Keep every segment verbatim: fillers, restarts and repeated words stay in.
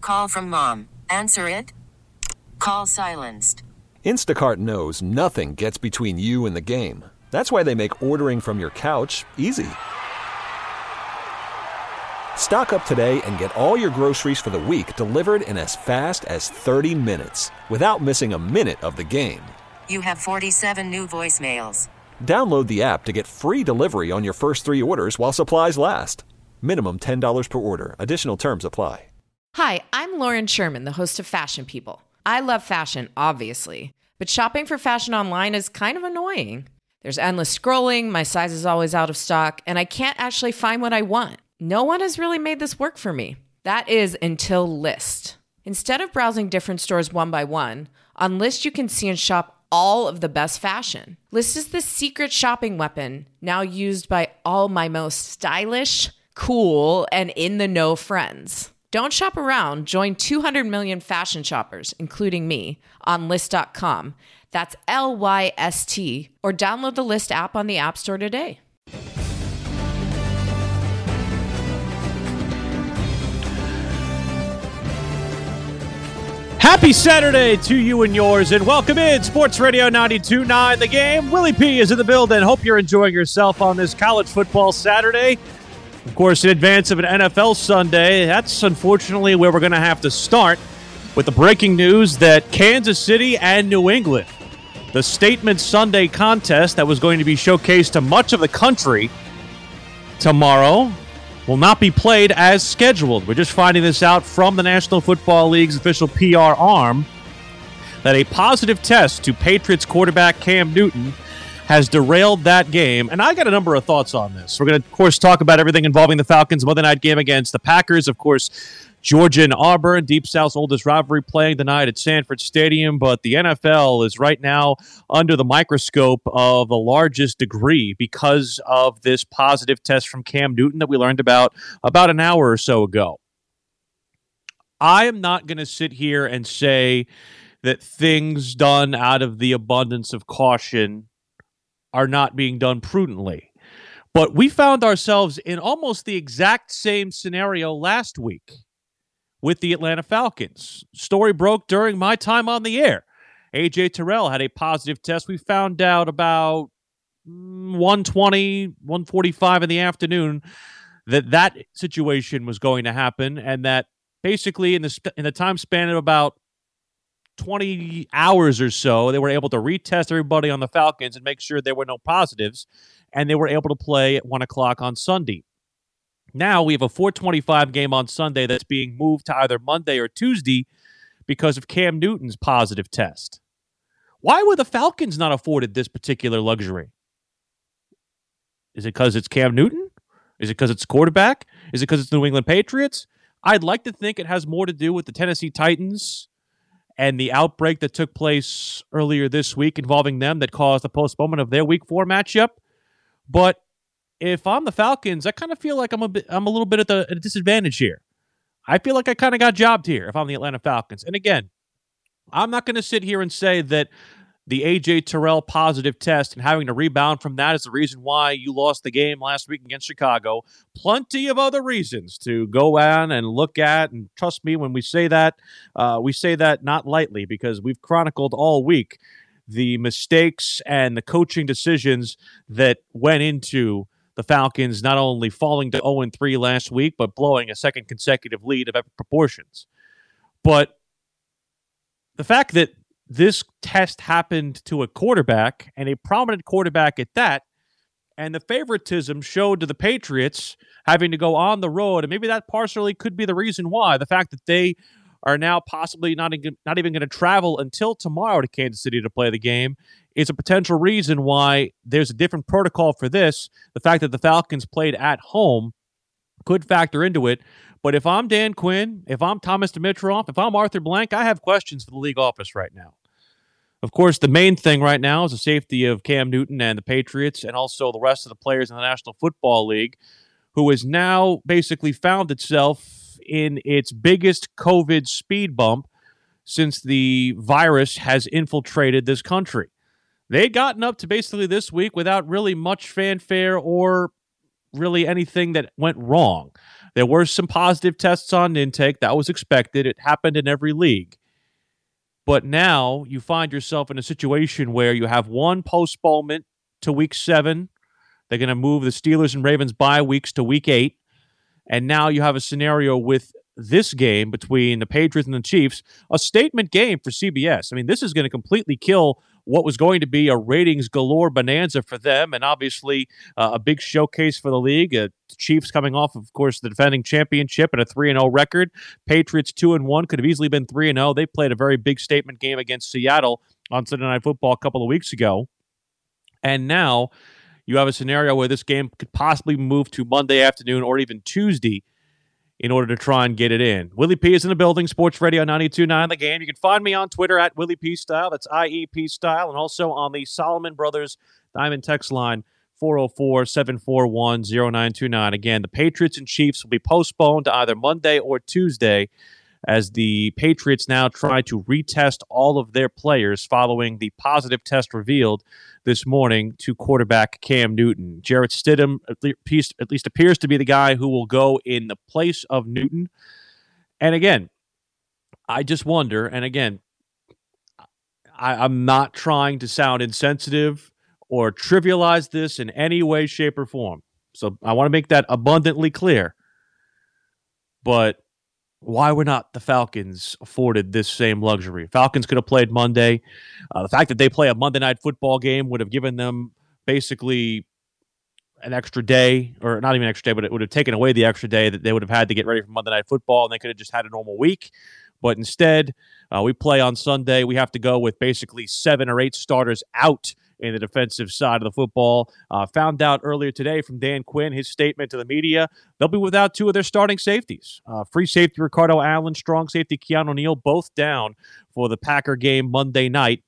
Call from mom. Answer it. Call silenced. Instacart knows nothing gets between you and the game. That's why they make ordering from your couch easy. Stock up today and get all your groceries for the week delivered in as fast as thirty minutes without missing a minute of the game. You have forty-seven new voicemails. Download the app to get free delivery on your first three orders while supplies last. Minimum ten dollars per order. Additional terms apply. Hi, I'm Lauren Sherman, the host of Fashion People. I love fashion, obviously, but shopping for fashion online is kind of annoying. There's endless scrolling, my size is always out of stock, and I can't actually find what I want. No one has really made this work for me. That is until Lyst. Instead of browsing different stores one by one, on Lyst you can see and shop all of the best fashion. Lyst is the secret shopping weapon now used by all my most stylish, cool, and in-the-know friends. Don't shop around. Join two hundred million fashion shoppers, including me, on Lyst dot com. That's L Y S T. Or download the Lyst app on the App Store today. Happy Saturday to you and yours, and welcome in Sports Radio ninety-two point nine The Game. Willie P is in the building. Hope you're enjoying yourself on this college football Saturday. Of course, in advance of an N F L Sunday, that's unfortunately where we're going to have to start with the breaking news that Kansas City and New England, the Statement Sunday contest that was going to be showcased to much of the country tomorrow, will not be played as scheduled. We're just finding this out from the National Football League's official P R arm that a positive test to Patriots quarterback Cam Newton has derailed that game. And I got a number of thoughts on this. We're going to, of course, talk about everything involving the Falcons' Monday night game against the Packers. Of course, Georgia and Auburn, Deep South's oldest rivalry, playing tonight at Sanford Stadium. But the N F L is right now under the microscope of the largest degree because of this positive test from Cam Newton that we learned about about an hour or so ago. I am not going to sit here and say that things done out of the abundance of caution are not being done prudently. But we found ourselves in almost the exact same scenario last week with the Atlanta Falcons. Story broke during my time on the air. A J Terrell had a positive test. We found out about one twenty, one forty-five in the afternoon that that situation was going to happen, and that basically in the sp- in the time span of about twenty hours or so, they were able to retest everybody on the Falcons and make sure there were no positives, and they were able to play at one o'clock on Sunday. Now we have a four twenty-five game on Sunday that's being moved to either Monday or Tuesday because of Cam Newton's positive test. Why were the Falcons not afforded this particular luxury? Is it because it's Cam Newton? Is it because it's quarterback? Is it because it's the New England Patriots? I'd like to think it has more to do with the Tennessee Titans and the outbreak that took place earlier this week involving them that caused the postponement of their Week Four matchup. But if I'm the Falcons, I kind of feel like I'm a bit, I'm a little bit at, the, at a disadvantage here. I feel like I kind of got jobbed here if I'm the Atlanta Falcons. And again, I'm not going to sit here and say that the A J Terrell positive test and having to rebound from that is the reason why you lost the game last week against Chicago. Plenty of other reasons to go on and look at, and trust me when we say that, uh, we say that not lightly, because we've chronicled all week the mistakes and the coaching decisions that went into the Falcons not only falling to oh and three last week, but blowing a second consecutive lead of epic proportions. But the fact that this test happened to a quarterback, and a prominent quarterback at that, and the favoritism showed to the Patriots having to go on the road, and maybe that partially could be the reason why. The fact that they are now possibly not, not even going to travel until tomorrow to Kansas City to play the game is a potential reason why there's a different protocol for this. The fact that the Falcons played at home could factor into it. But if I'm Dan Quinn, if I'm Thomas Dimitroff, if I'm Arthur Blank, I have questions for the league office right now. Of course, the main thing right now is the safety of Cam Newton and the Patriots, and also the rest of the players in the National Football League, who has now basically found itself in its biggest COVID speed bump since the virus has infiltrated this country. They'd gotten up to basically this week without really much fanfare or really anything that went wrong. There were some positive tests on intake. That was expected. It happened in every league. But now you find yourself in a situation where you have one postponement to week seven. They're going to move the Steelers and Ravens bye weeks to week eight. And now you have a scenario with this game between the Patriots and the Chiefs, a statement game for C B S. I mean, this is going to completely kill what was going to be a ratings galore bonanza for them, and obviously uh, a big showcase for the league. Uh, the Chiefs coming off, of course, the defending championship and a three and oh record. Patriots two and one, could have easily been three and oh. They played a very big statement game against Seattle on Sunday Night Football a couple of weeks ago. And now you have a scenario where this game could possibly move to Monday afternoon or even Tuesday in order to try and get it in. Willie P is in the building, Sports Radio ninety-two point nine The Game. You can find me on Twitter at Willie P Style. That's I E P Style. And also on the Solomon Brothers Diamond text line, four oh four, seven four one, oh nine two nine. Again, the Patriots and Chiefs will be postponed to either Monday or Tuesday as the Patriots now try to retest all of their players following the positive test revealed this morning to quarterback Cam Newton. Jarrett Stidham at least appears to be the guy who will go in the place of Newton. And again, I just wonder, and again, I, I'm not trying to sound insensitive or trivialize this in any way, shape, or form. So I want to make that abundantly clear. But why were not the Falcons afforded this same luxury? Falcons could have played Monday. Uh, the fact that they play a Monday night football game would have given them basically an extra day, or not even an extra day, but it would have taken away the extra day that they would have had to get ready for Monday night football, and they could have just had a normal week. But instead, uh, we play on Sunday. We have to go with basically seven or eight starters out in the defensive side of the football. Uh, found out earlier today from Dan Quinn, his statement to the media, they'll be without two of their starting safeties. Uh, free safety Ricardo Allen, strong safety Keanu Neal, both down for the Packer game Monday night.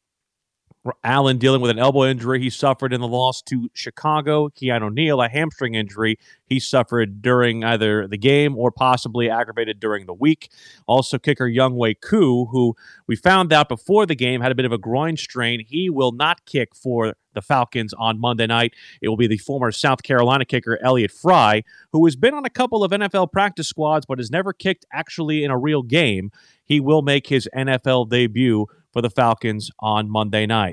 Allen dealing with an elbow injury he suffered in the loss to Chicago. Keanu Neal, a hamstring injury he suffered during either the game or possibly aggravated during the week. Also, kicker Younghoe Koo, who we found out before the game had a bit of a groin strain. He will not kick for the Falcons on Monday night. It will be the former South Carolina kicker Elliott Fry, who has been on a couple of N F L practice squads but has never kicked actually in a real game. He will make his N F L debut for the Falcons on Monday night.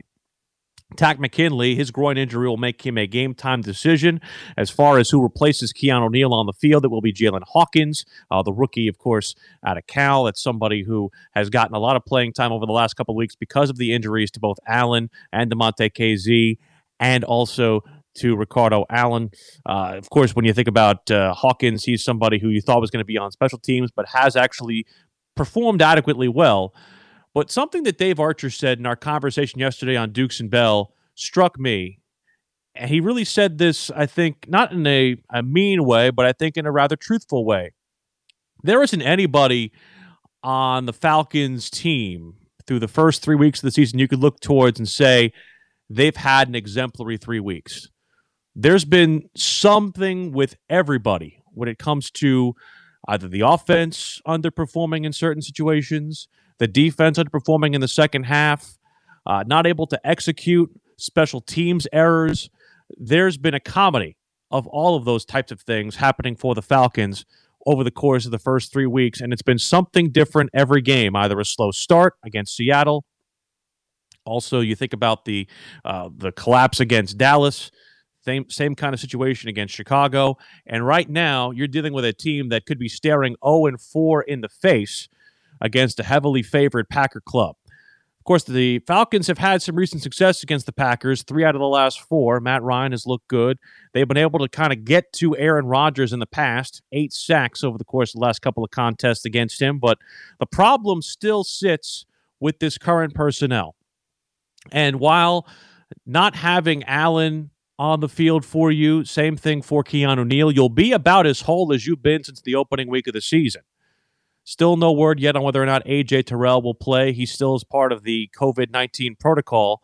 Takk McKinley, his groin injury will make him a game-time decision. As far as who replaces Keanu Neal on the field, it will be Jalen Hawkins, uh, the rookie, of course, out of Cal. That's somebody who has gotten a lot of playing time over the last couple of weeks because of the injuries to both Allen and DeMonte K Z, and also to Ricardo Allen. Uh, of course, when you think about uh, Hawkins, he's somebody who you thought was going to be on special teams, but has actually performed adequately well. But something that Dave Archer said in our conversation yesterday on Dukes and Bell struck me. And he really said this, I think, not in a, a mean way, but I think in a rather truthful way. There isn't anybody on the Falcons team through the first three weeks of the season you could look towards and say they've had an exemplary three weeks. There's been something with everybody when it comes to either the offense underperforming in certain situations, the defense underperforming in the second half, uh, not able to execute, special teams errors. There's been a comedy of all of those types of things happening for the Falcons over the course of the first three weeks, and it's been something different every game, either a slow start against Seattle. Also, you think about the uh, the collapse against Dallas, same, same kind of situation against Chicago, and right now you're dealing with a team that could be staring oh and four in the face against a heavily favored Packer club. Of course, the Falcons have had some recent success against the Packers, three out of the last four. Matt Ryan has looked good. They've been able to kind of get to Aaron Rodgers in the past, eight sacks over the course of the last couple of contests against him, but the problem still sits with this current personnel. And while not having Allen on the field for you, same thing for Keanu Neal, you'll be about as whole as you've been since the opening week of the season. Still no word yet on whether or not A J Terrell will play. He still is part of the covid nineteen protocol.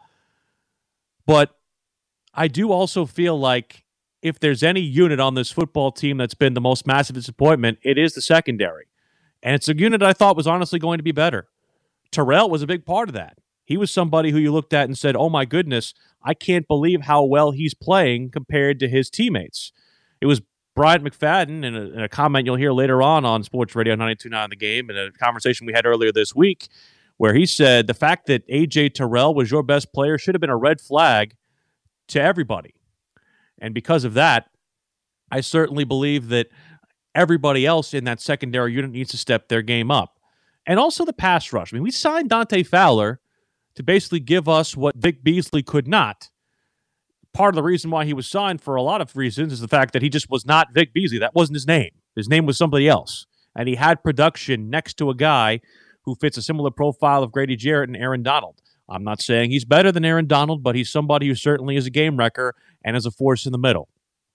But I do also feel like if there's any unit on this football team that's been the most massive disappointment, it is the secondary. And it's a unit I thought was honestly going to be better. Terrell was a big part of that. He was somebody who you looked at and said, oh my goodness, I can't believe how well he's playing compared to his teammates. It was Bryant McFadden, in a, in a comment you'll hear later on on Sports Radio ninety-two point nine The Game, in a conversation we had earlier this week, where he said the fact that A J Terrell was your best player should have been a red flag to everybody. And because of that, I certainly believe that everybody else in that secondary unit needs to step their game up. And also the pass rush. I mean, we signed Dante Fowler to basically give us what Vic Beasley could not. Part of the reason why he was signed, for a lot of reasons, is the fact that he just was not Vic Beasley. That wasn't his name. His name was somebody else. And he had production next to a guy who fits a similar profile of Grady Jarrett and Aaron Donald. I'm not saying he's better than Aaron Donald, but he's somebody who certainly is a game wrecker and is a force in the middle.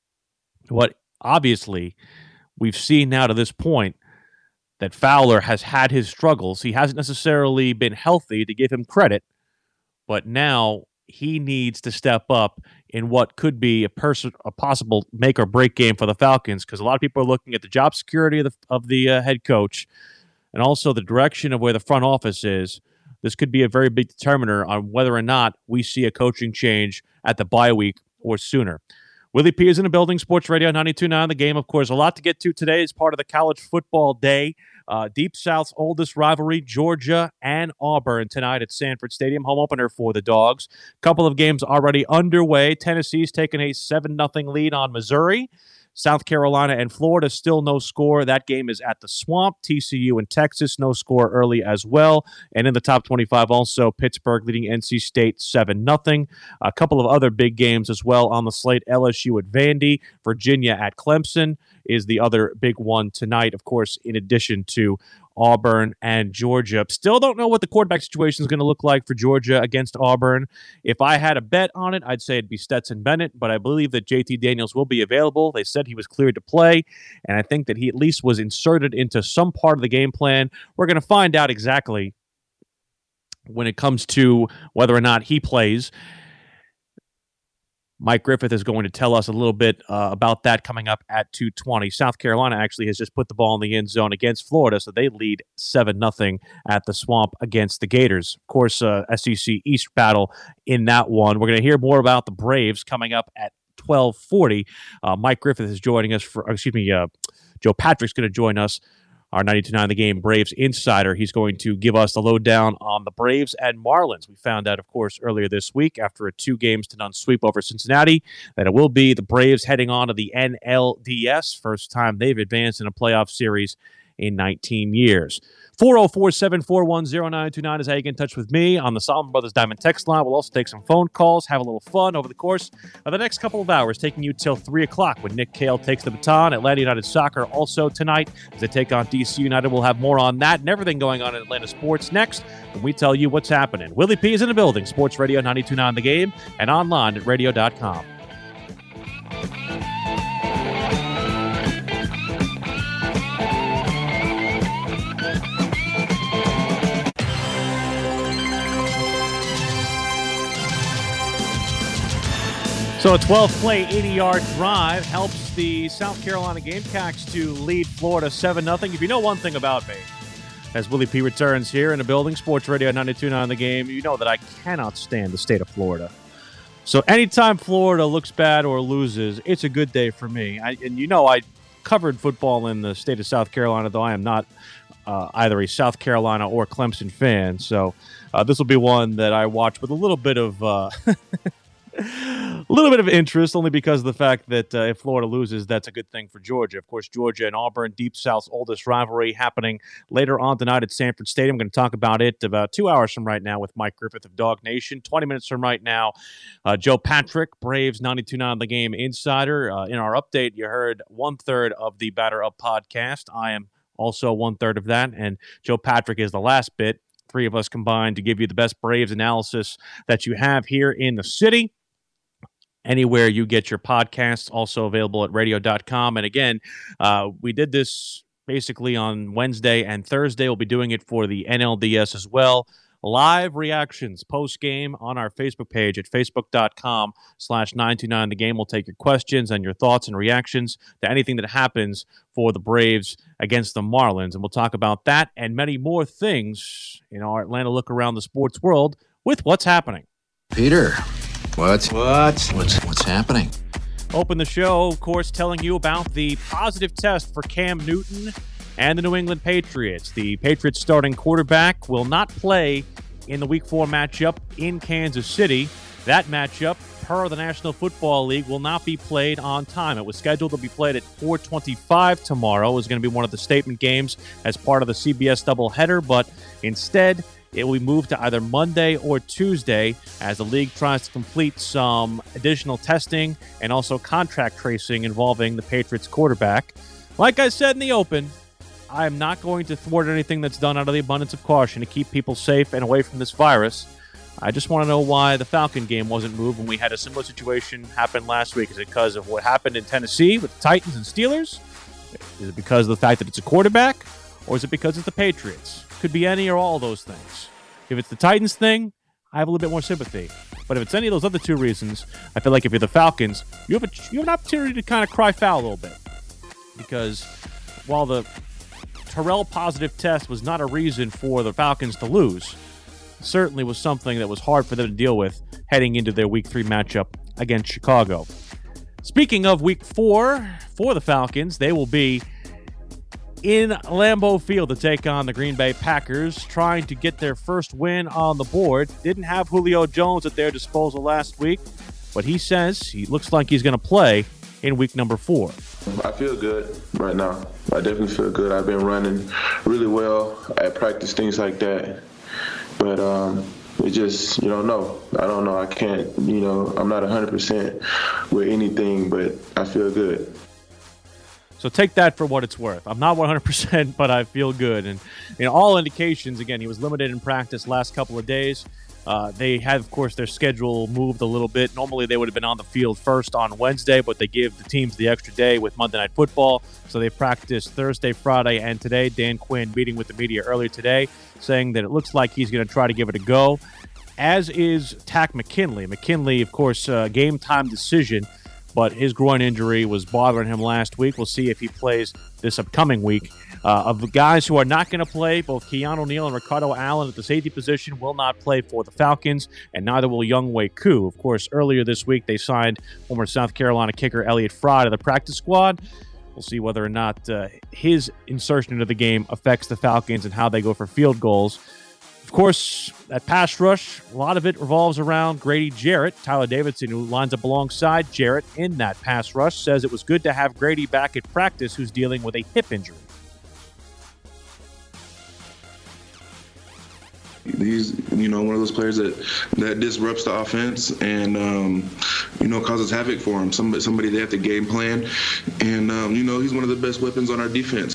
What obviously we've seen now to this point, that Fowler has had his struggles. He hasn't necessarily been healthy, to give him credit, but now he needs to step up in what could be a person, a possible make or break game for the Falcons, because a lot of people are looking at the job security of the of the uh, head coach, and also the direction of where the front office is. This could be a very big determiner on whether or not we see a coaching change at the bye week or sooner. Willie P is in the building. Sports Radio ninety-two point nine The Game. Of course, a lot to get to today as part of the college football day. Uh, Deep South's oldest rivalry, Georgia and Auburn, tonight at Sanford Stadium. Home opener for the Dogs. Couple of games already underway. Tennessee's taken a seven nothing lead on Missouri. South Carolina and Florida, still no score. That game is at the Swamp. T C U and Texas, no score early as well. And in the top twenty-five also, Pittsburgh leading N C State seven nothing. A couple of other big games as well on the slate. L S U at Vandy, Virginia at Clemson is the other big one tonight, of course, in addition to Auburn and Georgia. Still don't know what the quarterback situation is going to look like for Georgia against Auburn. If I had a bet on it, I'd say it'd be Stetson Bennett, but I believe that J T Daniels will be available. They said he was cleared to play, and I think that he at least was inserted into some part of the game plan. We're going to find out exactly when it comes to whether or not he plays. Mike Griffith is going to tell us a little bit uh, about that coming up at two twenty. South Carolina actually has just put the ball in the end zone against Florida, so they lead seven nothing at the Swamp against the Gators. Of course, uh, S E C East battle in that one. We're going to hear more about the Braves coming up at twelve forty. Uh, Mike Griffith is joining us for, excuse me, uh, Joe Patrick's going to join us, our ninety-two point nine The Game Braves insider. He's going to give us the lowdown on the Braves and Marlins. We found out, of course, earlier this week after a two games to none sweep over Cincinnati that it will be the Braves heading on to the N L D S. First time they've advanced in a playoff series in nineteen years. four oh four, seven four one, oh nine two nine is how you get in touch with me on the Solomon Brothers Diamond text line. We'll also take some phone calls, have a little fun over the course of the next couple of hours, taking you till three o'clock when Nick Cale takes the baton. Atlanta United Soccer also tonight as they take on D C United. We'll have more on that and everything going on in Atlanta sports next when we tell you what's happening. Willie P is in the building. Sports Radio ninety-two point nine The Game and online at radio dot com. So a twelve-play, eighty-yard drive helps the South Carolina Gamecocks to lead Florida seven nothing. If you know one thing about me, as Willie P returns here in the building, Sports Radio ninety-two point nine The Game, you know that I cannot stand the state of Florida. So anytime Florida looks bad or loses, it's a good day for me. I, and you know I covered football in the state of South Carolina, though I am not uh, either a South Carolina or Clemson fan. So uh, this will be one that I watch with a little bit of... Uh, A little bit of interest, only because of the fact that uh, if Florida loses, that's a good thing for Georgia. Of course, Georgia and Auburn, Deep South's oldest rivalry, happening later on tonight at Sanford Stadium. I'm going to talk about it about two hours from right now with Mike Griffith of Dog Nation. twenty minutes from right now, uh, Joe Patrick, Braves ninety-two point nine The Game insider. Uh, in our update, you heard one-third of the Batter Up podcast. I am also one-third of that, and Joe Patrick is the last bit. Three of us combined to give you the best Braves analysis that you have here in the city. Anywhere you get your podcasts, also available at radio dot com. And again, uh, we did this basically on Wednesday and Thursday. We'll be doing it for the N L D S as well. Live reactions post-game on our Facebook page at facebook dot com slash nine two nine The Game. We'll take your questions and your thoughts and reactions to anything that happens for the Braves against the Marlins. And we'll talk about that and many more things in our Atlanta look around the sports world with what's happening. Peter. What? What? What's what's happening? Open the show, of course, telling you about the positive test for Cam Newton and the New England Patriots. The Patriots starting quarterback will not play in the Week four matchup in Kansas City. That matchup, per the National Football League, will not be played on time. It was scheduled to be played at four twenty-five tomorrow. It was going to be one of the statement games as part of the C B S doubleheader, but instead it will be moved to either Monday or Tuesday as the league tries to complete some additional testing and also contract tracing involving the Patriots quarterback. Like I said in the open, I am not going to thwart anything that's done out of the abundance of caution to keep people safe and away from this virus. I just want to know why the Falcon game wasn't moved when we had a similar situation happen last week. Is it because of what happened in Tennessee with the Titans and Steelers? Is it because of the fact that it's a quarterback? Or is it because it's the Patriots? Could be any or all of those things. If it's the Titans thing, I have a little bit more sympathy. But if it's any of those other two reasons, I feel like if you're the Falcons, you have, a, you have an opportunity to kind of cry foul a little bit. Because while the Terrell positive test was not a reason for the Falcons to lose, it certainly was something that was hard for them to deal with heading into their Week three matchup against Chicago. Speaking of Week four for the Falcons, they will be in Lambeau Field to take on the Green Bay Packers, trying to get their first win on the board. Didn't have Julio Jones at their disposal last week, but he says he looks like he's going to play in week number four. I feel good right now. I definitely feel good. I've been running really well at practice, things like that. But um, it just, you don't know. I don't know. I can't, you know, I'm not one hundred percent with anything, but I feel good. So take that for what it's worth. I'm not one hundred percent, but I feel good. And you know, all indications, again, he was limited in practice last couple of days. Uh, they had, of course, their schedule moved a little bit. Normally, they would have been on the field first on Wednesday, but they gave the teams the extra day with Monday Night Football. So they practiced Thursday, Friday, and today. Dan Quinn meeting with the media earlier today, saying that it looks like he's going to try to give it a go, as is Takk McKinley. McKinley, of course, uh, game-time decision, but his groin injury was bothering him last week. We'll see if he plays this upcoming week. Uh, of the guys who are not going to play, both Keanu Neal and Ricardo Allen at the safety position will not play for the Falcons, and neither will Younghoe Koo. Of course, earlier this week they signed former South Carolina kicker Elliott Fry to the practice squad. We'll see whether or not uh, his insertion into the game affects the Falcons and how they go for field goals. Of course, that pass rush, a lot of it revolves around Grady Jarrett. Tyler Davidson, who lines up alongside Jarrett in that pass rush, says it was good to have Grady back at practice, who's dealing with a hip injury. He's, you know, one of those players that, that disrupts the offense and, um, you know, causes havoc for him. Somebody, somebody they have to game plan. And, um, you know, he's one of the best weapons on our defense.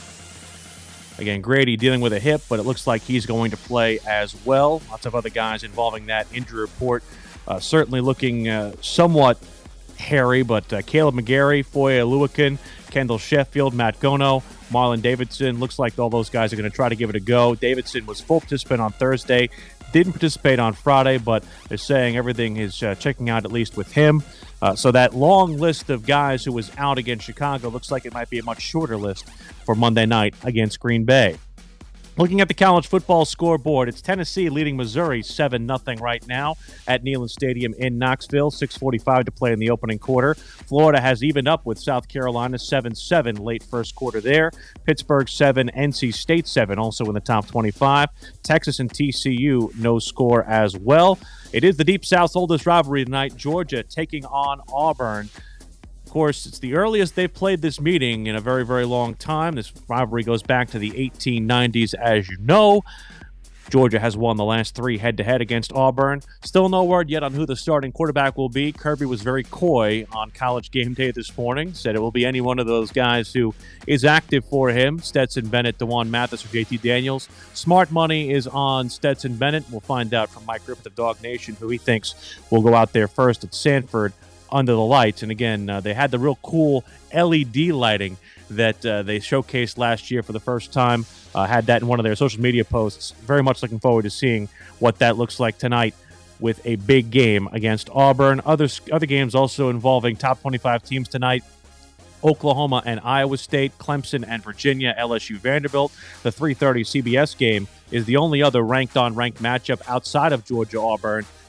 Again, Grady dealing with a hip, but it looks like he's going to play as well. Lots of other guys involving that injury report. Uh, certainly looking uh, somewhat hairy, but uh, Caleb McGarry, Foye Oluokun, Kendall Sheffield, Matt Gono, Marlon Davidson. Looks like all those guys are going to try to give it a go. Davidson was full participant on Thursday. Didn't participate on Friday, but they're saying everything is uh, checking out at least with him. Uh, so that long list of guys who was out against Chicago looks like it might be a much shorter list for Monday night against Green Bay. Looking at the college football scoreboard, it's Tennessee leading Missouri seven nothing right now at Neyland Stadium in Knoxville. six forty-five to play in the opening quarter. Florida has evened up with South Carolina seven seven late first quarter there. Pittsburgh seven, N C State seven, also in the top twenty-five. Texas and T C U no score as well. It is the Deep South's oldest rivalry tonight. Georgia taking on Auburn. Of course, it's the earliest they've played this meeting in a very, very long time. This rivalry goes back to the eighteen nineties, as you know. Georgia has won the last three head-to-head against Auburn. Still no word yet on who the starting quarterback will be. Kirby was very coy on College Game Day this morning. Said it will be any one of those guys who is active for him. Stetson Bennett, DeJuan Mathis, or J T Daniels. Smart money is on Stetson Bennett. We'll find out from Mike Griffith of Dog Nation who he thinks will go out there first at Sanford under the lights. And again, uh, they had the real cool L E D lighting that uh, they showcased last year for the first time. Uh, had that in one of their social media posts. Very much looking forward to seeing what that looks like tonight with a big game against Auburn. Other, other games also involving top twenty-five teams tonight. Oklahoma and Iowa State, Clemson and Virginia, L S U Vanderbilt. The three thirty C B S game is the only other ranked-on-ranked matchup outside of Georgia-Auburn.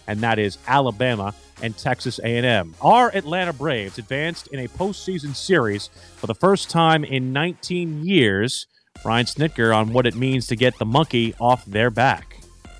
and that is Alabama and Texas A and M. Our Atlanta Braves advanced in a postseason series for the first time in nineteen years. Brian Snitker on what it means to get the monkey off their back.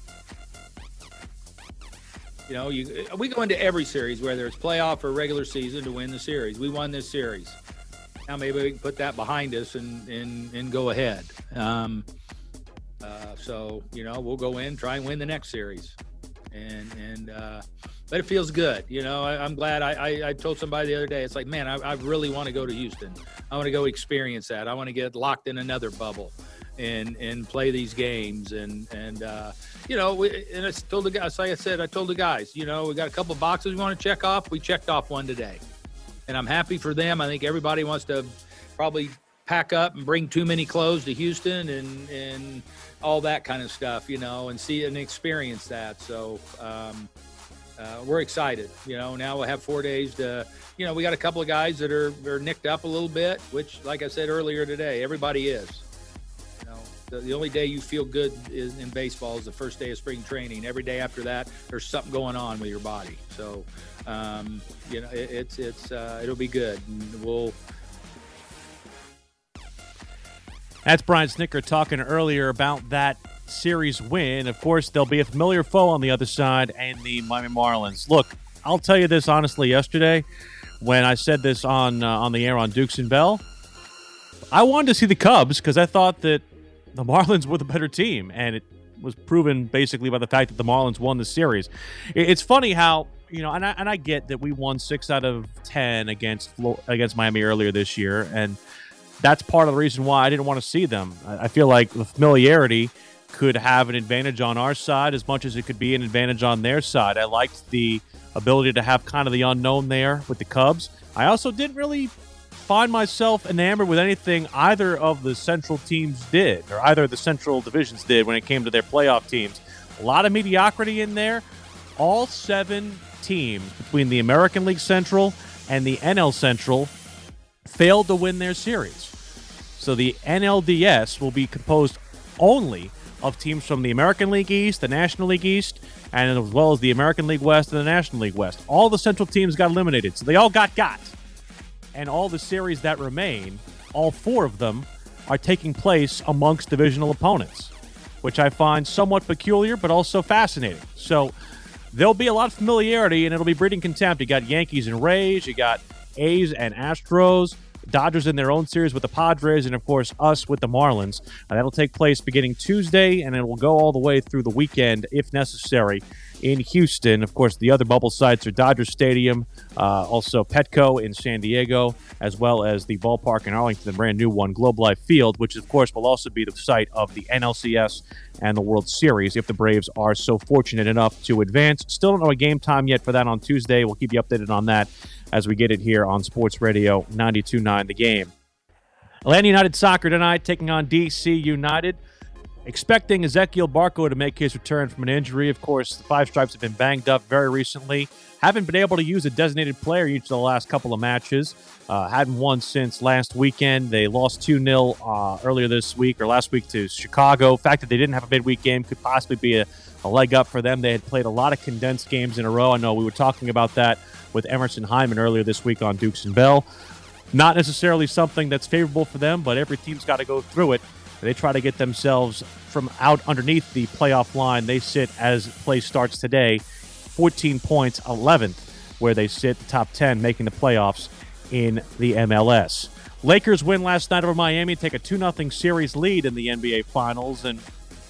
You know, you, we go into every series, whether it's playoff or regular season, to win the series. We won this series. Now maybe we can put that behind us and, and, and go ahead. Um, uh, so, you know, we'll go in, try and win the next series. And, and uh, but it feels good. You know, I, I'm glad. I, I, I told somebody the other day, it's like, man, I, I really want to go to Houston. I want to go experience that. I want to get locked in another bubble and and play these games. And, and uh, you know, we, and I told the guys, like I said, I told the guys, you know, we got a couple of boxes we want to check off. We checked off one today. And I'm happy for them. I think everybody wants to probably pack up and bring too many clothes to Houston and, and all that kind of stuff, you know, and see and experience that. So um, uh, we're excited. You know, now we'll have four days to, you know, we got a couple of guys that are, are nicked up a little bit, which, like I said earlier today, everybody is. You know, the, the only day you feel good is, in baseball is the first day of spring training. Every day after that, there's something going on with your body. So, um, you know, it, it's, it's, uh, it'll be good. And we'll, That's Brian Snitker talking earlier about that series win. Of course, there'll be a familiar foe on the other side, and the Miami Marlins. Look, I'll tell you this honestly. Yesterday, when I said this on uh, on the air on Dukes and Bell, I wanted to see the Cubs because I thought that the Marlins were the better team, and it was proven basically by the fact that the Marlins won the series. It's funny how, you know, and I, and I get that we won six out of ten against against Miami earlier this year, and that's part of the reason why I didn't want to see them. I feel like the familiarity could have an advantage on our side as much as it could be an advantage on their side. I liked the ability to have kind of the unknown there with the Cubs. I also didn't really find myself enamored with anything either of the Central teams did, or either of the Central divisions did when it came to their playoff teams. A lot of mediocrity in there. All seven teams between the American League Central and the N L Central failed to win their series. So the N L D S will be composed only of teams from the American League East, the National League East, and as well as the American League West and the National League West. All the Central teams got eliminated, so they all got got. And all the series that remain, all four of them, are taking place amongst divisional opponents, which I find somewhat peculiar but also fascinating. So there'll be a lot of familiarity, and it'll be breeding contempt. You got Yankees and Rays, you got A's and Astros, Dodgers in their own series with the Padres, and, of course, us with the Marlins. Uh, that'll take place beginning Tuesday, and it will go all the way through the weekend, if necessary, in Houston. Of course, the other bubble sites are Dodger Stadium, uh, also Petco in San Diego, as well as the ballpark in Arlington, the brand new one, Globe Life Field, which, of course, will also be the site of the N L C S and the World Series if the Braves are so fortunate enough to advance. Still don't know a game time yet for that on Tuesday. We'll keep you updated on that as we get it here on Sports Radio ninety-two point nine The Game. Atlanta United Soccer tonight taking on D C United. Expecting Ezequiel Barco to make his return from an injury. Of course, the Five Stripes have been banged up very recently. Haven't been able to use a designated player each of the last couple of matches. Uh, hadn't won since last weekend. They lost two nil uh, earlier this week, or last week, to Chicago. The fact that they didn't have a midweek game could possibly be a, a leg up for them. They had played a lot of condensed games in a row. I know we were talking about that with Emerson Hyman earlier this week on Dukes and Bell. Not necessarily something that's favorable for them, but every team's got to go through it. They try to get themselves from out underneath the playoff line. They sit, as play starts today, fourteen points, eleventh, where they sit the top ten, making the playoffs in the M L S. Lakers win last night over Miami, take a two nothing series lead in the N B A Finals. And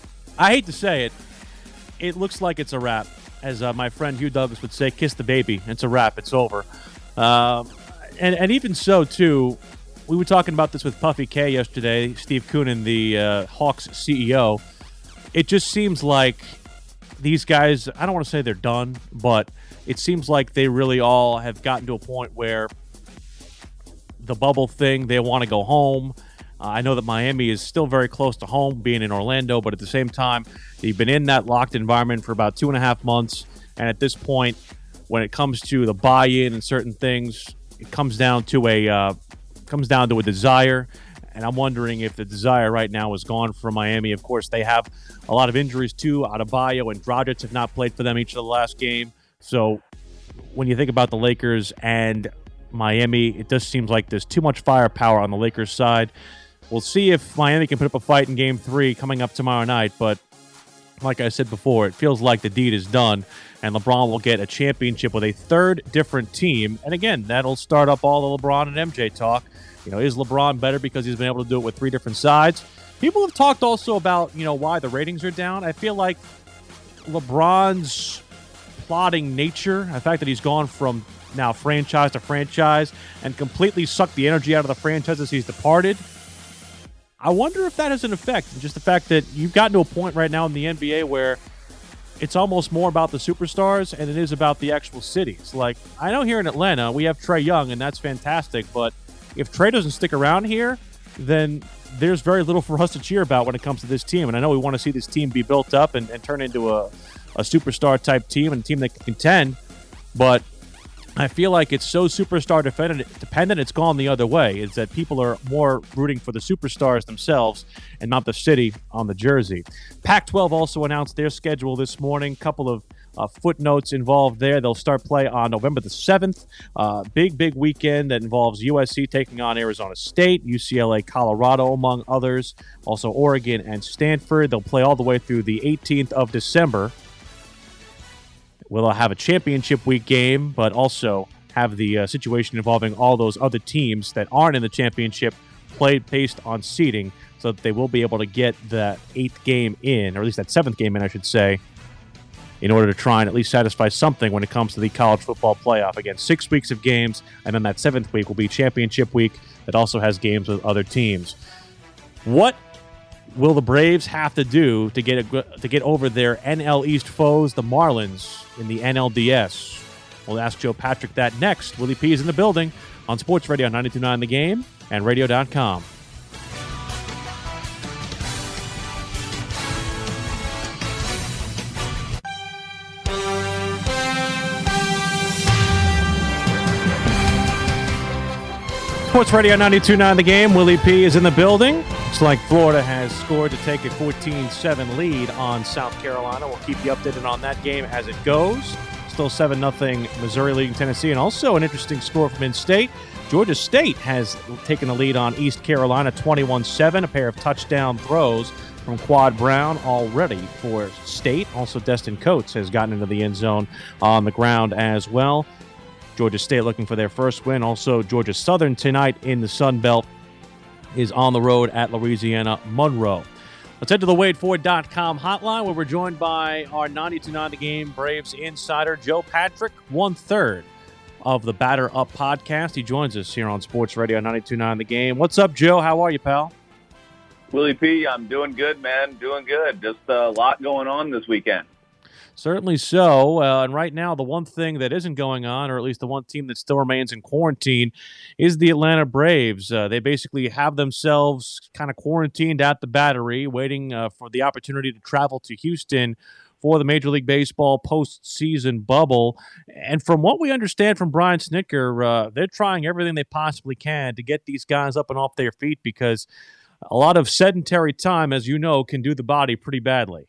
I hate to say it, it looks like it's a wrap. As uh, my friend Hugh Douglas would say, kiss the baby. It's a wrap. It's over. Uh, and, and even so, too, we were talking about this with Puffy K yesterday, Steve Koonin, the uh, Hawks C E O. It just seems like these guys, I don't want to say they're done, but it seems like they really all have gotten to a point where the bubble thing, they want to go home. Uh, I know that Miami is still very close to home, being in Orlando, but at the same time, they've been in that locked environment for about two and a half months. And at this point, when it comes to the buy-in and certain things, it comes down to a uh, comes down to a desire And I'm wondering if the desire right now is gone from Miami. Of course, they have a lot of injuries too. Adebayo and Dragic have not played for them each of the last game. So when you think about the Lakers and Miami, it just seems like there's too much firepower on the Lakers side. We'll see if Miami can put up a fight in game three coming up tomorrow night. But like I said before, it feels like the deed is done, and LeBron will get a championship with a third different team. And again, that'll start up all the LeBron and M J talk. You know, is LeBron better because he's been able to do it with three different sides? People have talked also about, you know, why the ratings are down. I feel like LeBron's plotting nature, the fact that he's gone from now franchise to franchise and completely sucked the energy out of the franchises he's departed. I wonder if that has an effect. Just the fact that you've gotten to a point right now in the N B A where it's almost more about the superstars and it is about the actual cities. Like, I know here in Atlanta, we have Trae Young, and that's fantastic, but if Trae doesn't stick around here, then there's very little for us to cheer about when it comes to this team. And I know we want to see this team be built up and, and turn into a, a superstar-type team and a team that can contend, but I feel like it's so superstar dependent, it's gone the other way. It's that people are more rooting for the superstars themselves and not the city on the jersey. Pac twelve also announced their schedule this morning. Couple of uh, footnotes involved there. They'll start play on November the seventh. Uh, big, big weekend that involves U S C taking on Arizona State, U C L A, Colorado, among others. Also Oregon and Stanford. They'll play all the way through the eighteenth of December. We'll have a championship week game, but also have the uh, situation involving all those other teams that aren't in the championship played based on seeding, so that they will be able to get that eighth game in, or at least that seventh game in, I should say, in order to try and at least satisfy something when it comes to the college football playoff. Again, six weeks of games, and then that seventh week will be championship week that also has games with other teams. What will the Braves have to do to get a, to get over their N L East foes, the Marlins, in the N L D S? We'll ask Joe Patrick that next. Willie P is in the building on Sports Radio ninety-two point nine The Game and radio dot com. Sports Radio ninety-two point nine The Game. Willie P is in the building. Looks like Florida has scored to take a fourteen seven lead on South Carolina. We'll keep you updated on that game as it goes. Still seven nothing Missouri leading Tennessee. And also an interesting score from in-state. Georgia State has taken the lead on East Carolina twenty-one seven. A pair of touchdown throws from Quad Brown already for State. Also Destin Coates has gotten into the end zone on the ground as well. Georgia State looking for their first win. Also Georgia Southern tonight in the Sun Belt is on the road at Louisiana Monroe. Let's head to the Wade Ford dot com hotline, where we're joined by our ninety-two point nine The Game Braves insider, Joe Patrick, one-third of the Batter Up podcast. He joins us here on Sports Radio ninety-two point nine The Game. What's up, Joe? How are you, pal? Willie P, I'm doing good, man. Doing good. Just a lot going on this weekend. Certainly so. Uh, and right now, the one thing that isn't going on, or at least the one team that still remains in quarantine, is the Atlanta Braves. Uh, they basically have themselves kind of quarantined at the Battery, waiting uh, for the opportunity to travel to Houston for the Major League Baseball postseason bubble. And from what we understand from Brian Snitker, uh, they're trying everything they possibly can to get these guys up and off their feet, because a lot of sedentary time, as you know, can do the body pretty badly.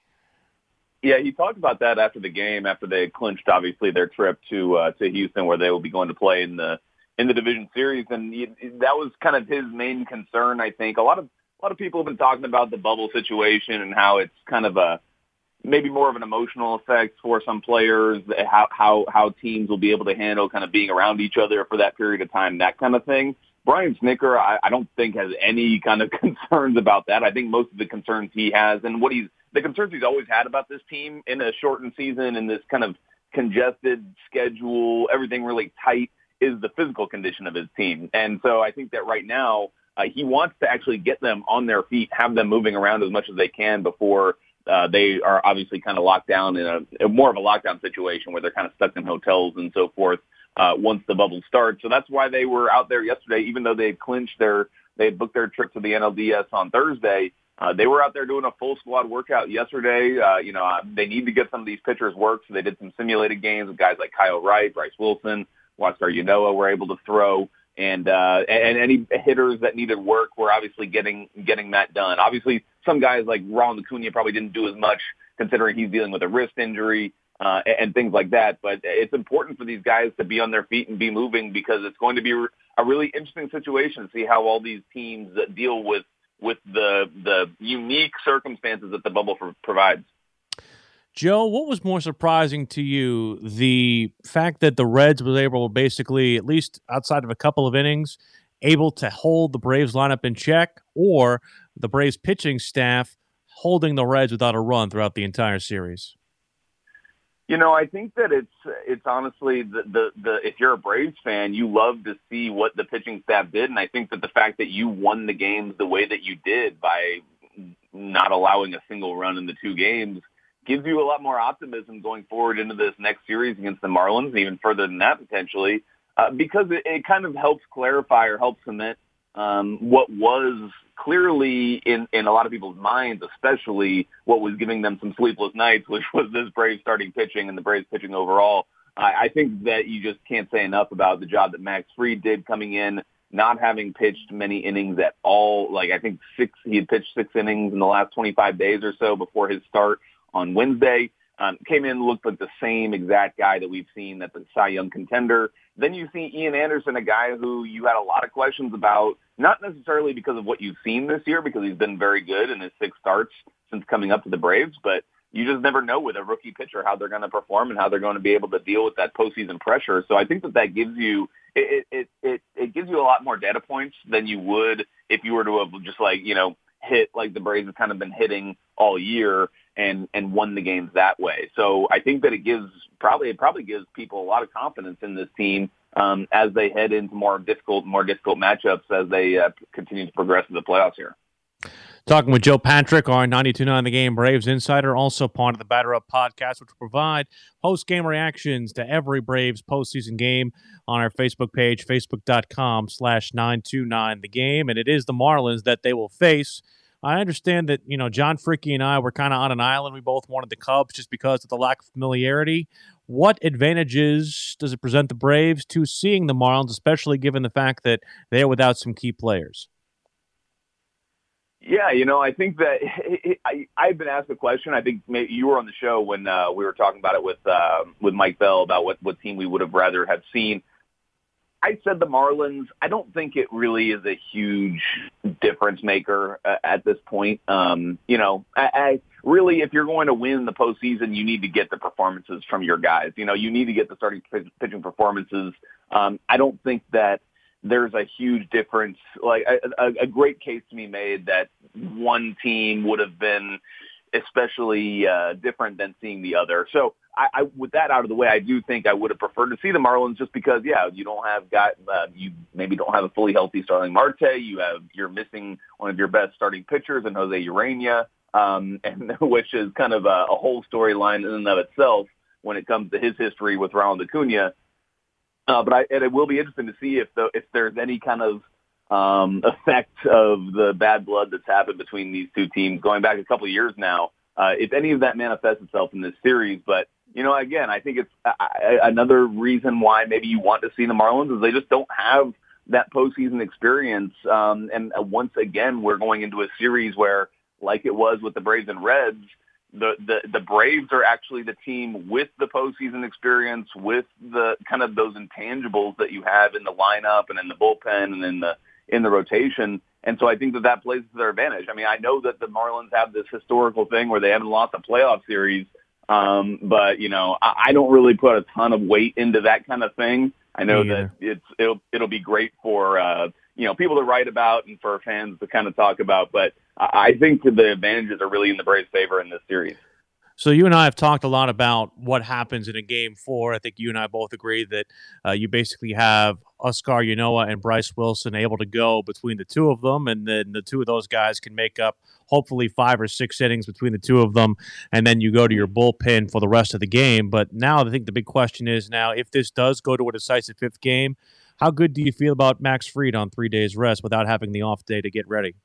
Yeah, he talked about that after the game, after they clinched, obviously, their trip to uh, to Houston, where they will be going to play in the in the division series, and he, that was kind of his main concern. I think a lot of a lot of people have been talking about the bubble situation and how it's kind of a maybe more of an emotional effect for some players, how how how teams will be able to handle kind of being around each other for that period of time, that kind of thing. Brian Snitker, I, I don't think has any kind of concerns about that. I think most of the concerns he has, and what he's the concerns he's always had about this team in a shortened season, in this kind of congested schedule, everything really tight, is the physical condition of his team. And so I think that right now uh, he wants to actually get them on their feet, have them moving around as much as they can before uh, they are obviously kind of locked down in a, a more of a lockdown situation where they're kind of stuck in hotels and so forth uh, once the bubble starts. So that's why they were out there yesterday, even though they had clinched their, they had booked their trip to the N L D S on Thursday. Uh, they were out there doing a full squad workout yesterday. Uh, you know, uh, they need to get some of these pitchers work, so they did some simulated games with guys like Kyle Wright, Bryce Wilson, Huascar Ynoa were able to throw. And, uh, and any hitters that needed work were obviously getting, getting that done. Obviously, some guys like Ronald Acuna probably didn't do as much considering he's dealing with a wrist injury, uh, and, and things like that. But it's important for these guys to be on their feet and be moving because it's going to be a really interesting situation to see how all these teams deal with, with the, the unique circumstances that the bubble for, provides. Joe, what was more surprising to you, the fact that the Reds was able to basically, at least outside of a couple of innings, able to hold the Braves lineup in check, or the Braves pitching staff holding the Reds without a run throughout the entire series? You know, I think that it's it's honestly the, the the if you're a Braves fan, you love to see what the pitching staff did, and I think that the fact that you won the games the way that you did by not allowing a single run in the two games gives you a lot more optimism going forward into this next series against the Marlins, and even further than that potentially, uh, because it, it kind of helps clarify or helps cement um, what was clearly in, in a lot of people's minds, especially what was giving them some sleepless nights, which was this Braves starting pitching and the Braves pitching overall. I, I think that you just can't say enough about the job that Max Fried did coming in, not having pitched many innings at all. Like I think six, he had pitched six innings in the last twenty-five days or so before his start on Wednesday. Um, came in, looked like the same exact guy that we've seen at the Cy Young contender. Then you see Ian Anderson, a guy who you had a lot of questions about, not necessarily because of what you've seen this year, because he's been very good in his six starts since coming up to the Braves, but you just never know with a rookie pitcher how they're going to perform and how they're going to be able to deal with that postseason pressure. So I think that that gives you, it, it, it, it gives you a lot more data points than you would if you were to have just like, you know, hit like the Braves have kind of been hitting all year and, and won the games that way. So I think that it gives probably, it probably gives people a lot of confidence in this team um, as they head into more difficult, more difficult matchups as they uh, continue to progress in the playoffs here. Talking with Joe Patrick, our ninety-two point nine The Game Braves insider, also part of the Batter Up podcast, which will provide post-game reactions to every Braves postseason game on our Facebook page, facebook.com slash 929 The Game. And it is the Marlins that they will face. I understand that, you know, John Fricke and I were kind of on an island. We both wanted the Cubs just because of the lack of familiarity. What advantages does it present the Braves to seeing the Marlins, especially given the fact that they're without some key players? Yeah, you know, I think that I, I've been asked the question. I think maybe you were on the show when uh, we were talking about it with uh, with Mike Bell about what, what team we would have rather have seen. I said the Marlins. I don't think it really is a huge difference maker uh, at this point. Um, you know, I, I really, if you're going to win the postseason, you need to get the performances from your guys. You know, you need to get the starting pitching performances. Um, I don't think that there's a huge difference, like a, a, a great case to be made that one team would have been especially uh, different than seeing the other. So I, I, with that out of the way, I do think I would have preferred to see the Marlins just because, yeah, you don't have got, uh, you maybe don't have a fully healthy Starling Marte. You have, you're missing one of your best starting pitchers in Jose Urania, um, and which is kind of a, a whole storyline in and of itself when it comes to his history with Ronald Acuna. Uh, but I, and it will be interesting to see if the, if there's any kind of um, effect of the bad blood that's happened between these two teams going back a couple of years now. Uh, if any of that manifests itself in this series, but you know, again, I think it's uh, another reason why maybe you want to see the Marlins is they just don't have that postseason experience. Um, and uh, once again, we're going into a series where, like it was with the Braves and Reds, The, the the Braves are actually the team with the postseason experience, with the kind of those intangibles that you have in the lineup and in the bullpen and in the in the rotation. And so I think that that plays to their advantage. I mean, I know that the Marlins have this historical thing where they haven't lost a playoff series, um, but you know, I, I don't really put a ton of weight into that kind of thing. I know that it's it'll it'll be great for uh, you know, people to write about and for fans to kind of talk about, but I think the advantages are really in the Braves' favor in this series. So you and I have talked a lot about what happens in a game four. I think you and I both agree that uh, you basically have Oscar Ynoa and Bryce Wilson able to go between the two of them, and then the two of those guys can make up hopefully five or six innings between the two of them, and then you go to your bullpen for the rest of the game. But now I think the big question is now, if this does go to a decisive fifth game, how good do you feel about Max Fried on three days rest without having the off day to get ready?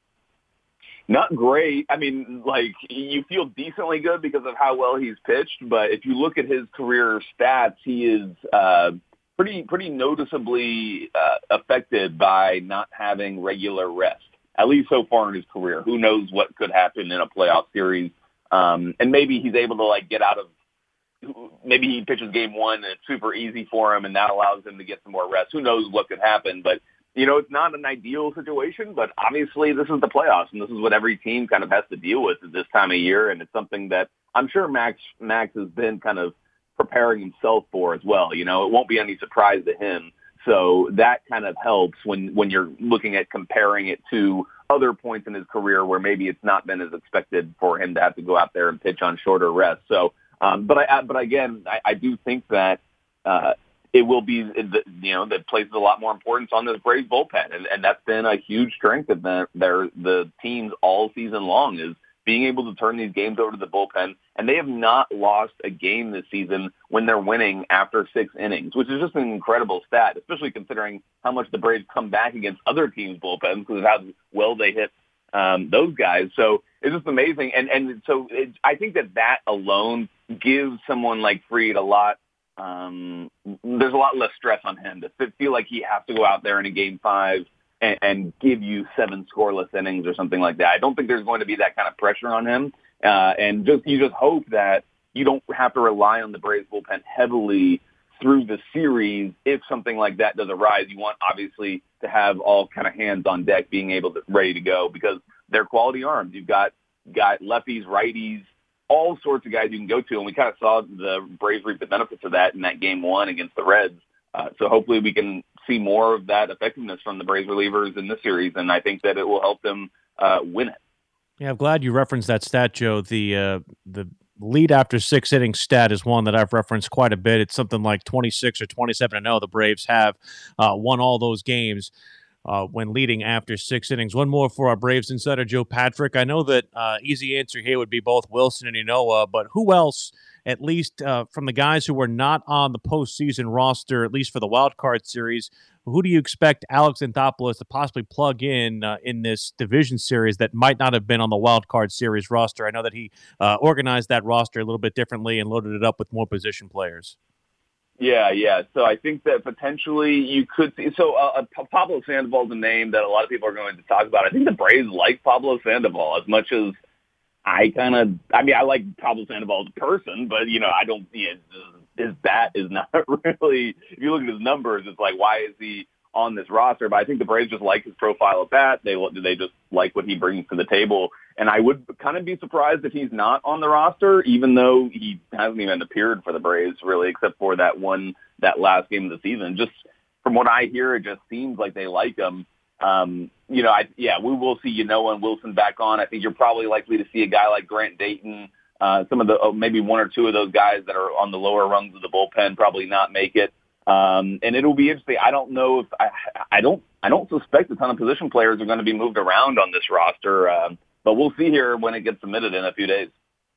Not great. I mean, like, you feel decently good because of how well he's pitched, but if you look at his career stats, he is uh, pretty pretty noticeably uh, affected by not having regular rest, at least so far in his career. Who knows what could happen in a playoff series? Um, and maybe he's able to like get out of. Maybe he pitches game one and it's super easy for him, and that allows him to get some more rest. Who knows what could happen? But you know, it's not an ideal situation. But obviously, this is the playoffs, and this is what every team kind of has to deal with at this time of year. And it's something that I'm sure Max Max has been kind of preparing himself for as well. You know, it won't be any surprise to him. So that kind of helps when, when you're looking at comparing it to other points in his career where maybe it's not been as expected for him to have to go out there and pitch on shorter rest. So, um, but I, but again, I, I do think that, uh, it will be, you know, that places a lot more importance on this Braves bullpen. And, and that's been a huge strength of the, their, the teams all season long is being able to turn these games over to the bullpen. And they have not lost a game this season when they're winning after six innings, which is just an incredible stat, especially considering how much the Braves come back against other teams' bullpens because of how well they hit um, those guys. So it's just amazing. And, and so it, I think that that alone gives someone like Fried a lot. Um, there's a lot less stress on him to feel like he has to go out there in a game five and, and give you seven scoreless innings or something like that. I don't think there's going to be that kind of pressure on him. Uh, and just, you just hope that you don't have to rely on the Braves bullpen heavily through the series. If something like that does arise, you want obviously to have all kind of hands on deck being able to ready to go because they're quality arms. You've got, got lefties, righties, all sorts of guys you can go to, and we kind of saw the Braves reap the benefits of that in that game one against the Reds. Uh, so hopefully we can see more of that effectiveness from the Braves relievers in this series, and I think that it will help them uh, win it. Yeah, I'm glad you referenced that stat, Joe. The uh, the lead after six innings stat is one that I've referenced quite a bit. It's something like twenty-six or twenty-seven and oh. The Braves have uh, won all those games. Uh, when leading after six innings. One more for our Braves insider, Joe Patrick. I know that uh, easy answer here would be both Wilson and Ynoa, but who else, at least uh, from the guys who were not on the postseason roster, at least for the wild card series, who do you expect Alex Anthopoulos to possibly plug in uh, in this division series that might not have been on the wild card series roster? I know that he uh, organized that roster a little bit differently and loaded it up with more position players. Yeah, yeah. So I think that potentially you could see. So uh, Pablo Sandoval is a name that a lot of people are going to talk about. I think the Braves like Pablo Sandoval as much as I kind of. I mean, I like Pablo Sandoval as a person, but you know, I don't. You know, his bat is not really. If you look at his numbers, it's like, why is he on this roster? But I think the Braves just like his profile of bat. They they just like what he brings to the table. And I would kind of be surprised if he's not on the roster, even though he hasn't even appeared for the Braves, really, except for that one, that last game of the season. Just from what I hear, it just seems like they like him. Um, you know, I, yeah, we will see Ynoa and Wilson back on. I think you're probably likely to see a guy like Grant Dayton, uh, some of the, oh, maybe one or two of those guys that are on the lower rungs of the bullpen probably not make it. Um, and it'll be interesting. I don't know if I, I don't, I don't suspect a ton of position players are going to be moved around on this roster. Um, But we'll see here when it gets submitted in a few days.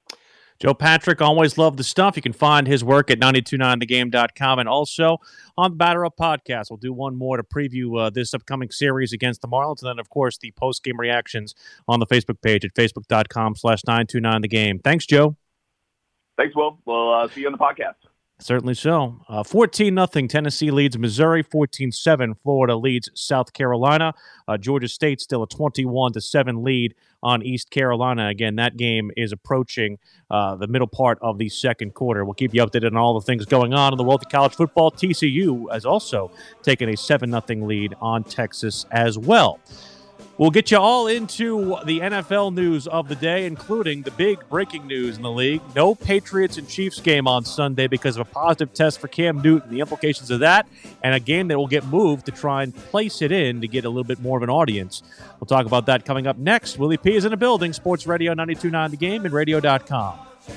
Joe Patrick, always love the stuff. You can find his work at nine two nine the game dot com and also on the Batter Up podcast. We'll do one more to preview uh, this upcoming series against the Marlins. And then, of course, the post-game reactions on the Facebook page at facebook dot com slash nine two nine the game. Thanks, Joe. Thanks, Will. We'll uh, see you on the podcast. Certainly so. Uh, fourteen nothing Tennessee leads Missouri. fourteen seven Florida leads South Carolina. Uh, Georgia State still a twenty-one to seven lead on East Carolina. Again, that game is approaching uh, the middle part of the second quarter. We'll keep you updated on all the things going on in the world of college football. T C U has also taken a seven nothing lead on Texas as well. We'll get you all into the N F L news of the day, including the big breaking news in the league. No Patriots and Chiefs game on Sunday because of a positive test for Cam Newton, the implications of that, and a game that will get moved to try and place it in to get a little bit more of an audience. We'll talk about that coming up next. Willie P is in the building, Sports Radio ninety-two point nine The Game and radio dot com.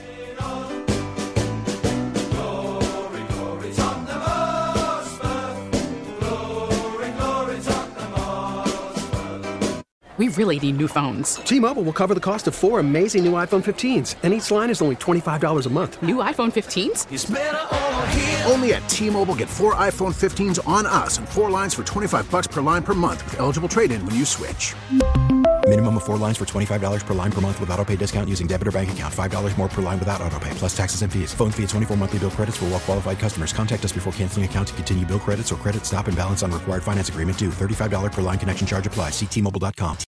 We really need new phones. T-Mobile will cover the cost of four amazing new iPhone fifteens, and each line is only twenty-five dollars a month. New iPhone fifteens? It's better over here. Only at T-Mobile, get four iPhone fifteens on us and four lines for twenty-five dollars per line per month with eligible trade-in when you switch. Minimum of four lines for twenty-five dollars per line per month with autopay discount using debit or bank account. five dollars more per line without autopay, plus taxes and fees. Phone fee at twenty-four monthly bill credits for well qualified customers. Contact us before canceling account to continue bill credits or credit stop and balance on required finance agreement due. thirty-five dollars per line connection charge applies. See T Mobile dot com.